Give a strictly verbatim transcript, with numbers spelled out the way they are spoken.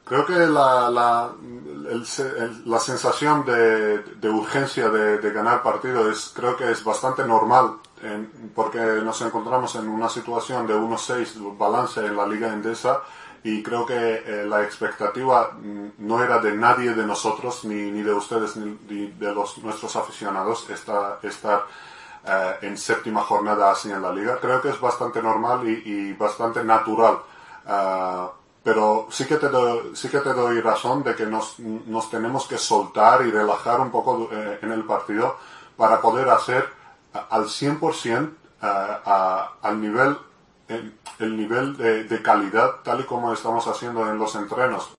Creo que la, la, el, el, la sensación de, de urgencia de, de ganar partido es, creo que es bastante normal, en, porque nos encontramos en una situación de uno seis balance en la Liga Endesa y creo que eh, la expectativa no era de nadie de nosotros, ni, ni de ustedes, ni, ni de los, nuestros aficionados, estar, estar eh, en séptima jornada así en la Liga. Creo que es bastante normal y, y bastante natural. Uh, Pero sí que te doy, sí que te doy razón de que nos, nos tenemos que soltar y relajar un poco eh, en el partido para poder hacer a, al cien por ciento uh, a, al nivel, el, el nivel de, de calidad tal y como estamos haciendo en los entrenos.